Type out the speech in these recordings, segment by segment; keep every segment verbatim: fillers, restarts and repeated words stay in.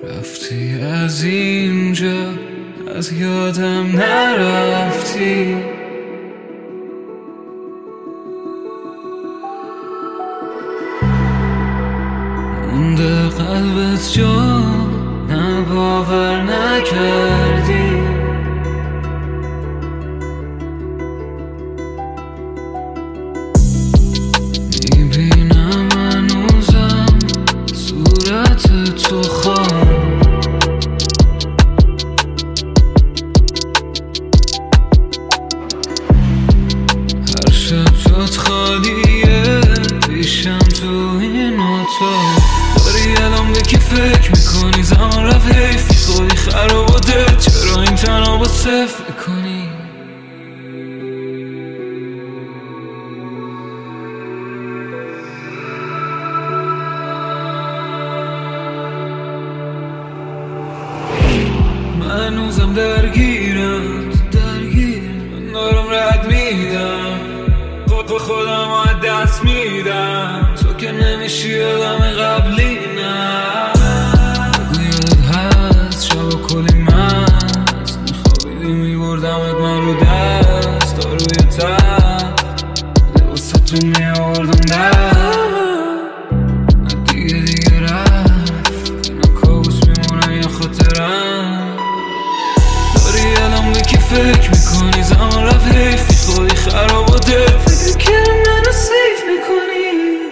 رفتی از اینجا، از یادم نرفتی. مونده قلبت جا، نه باور نکردی. میبینم هنوزم صورت تو خواهم. هر شب جات خالیه پیشم تو این اتاق. داری الان به کی فکر میکنی؟ زمان رفت حیفی خودی خراباته. چرا این تنها با صفر میکنی؟ من هنوزم درگیرم درگیرم دارم رد میدم خود به خودم از دست میدم. تو که نمیشی آدم قبلی نه. بگو یادت هست شب و کلی مست میخوابیدی میبردمت من رو دست تا روی تب واسه تو میاوردم در. نه دیگه دیگه رفت که نه کابوس میمونه یا خاطرم. داری الان به کی فکر میکنی؟ زمان رفت حیفی خودی خراباته. فکر کردم منو سیف میکنی.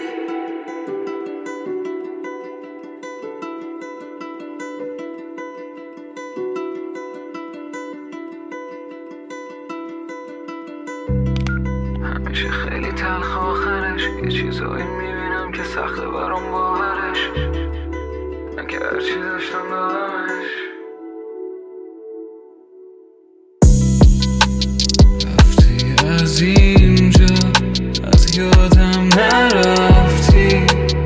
همیشه خیلی تلخ آخرش، یه چیزایی میبینم که سخته برام باورش. من که هرچی داشتم دادمش. رفتی از اینجا، از یادم نرفتی.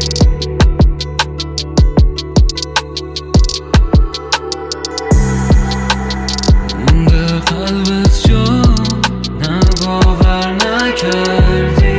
مونده قلبت جا، نه باور نکردی.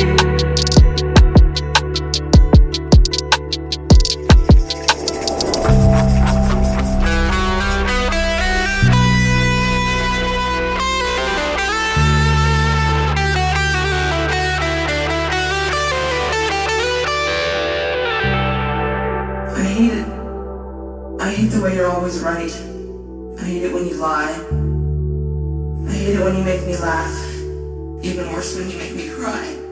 I hate it. I hate the way you're always right. I hate it when you lie. I hate it when you make me laugh. Even worse when you make me cry.